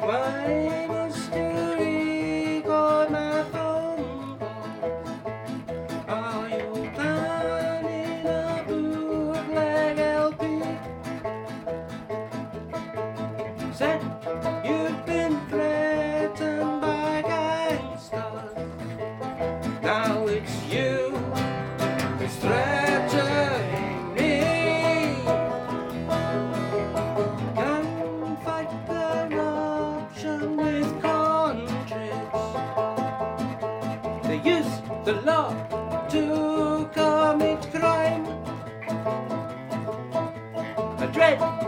Why must you record my phone calls? Are you planning a bootleg LP? Said you'd been threatened by gangsters. Now it's you who's threatening me. Can't fight corruption with countries. They use the law to commit crime. I dread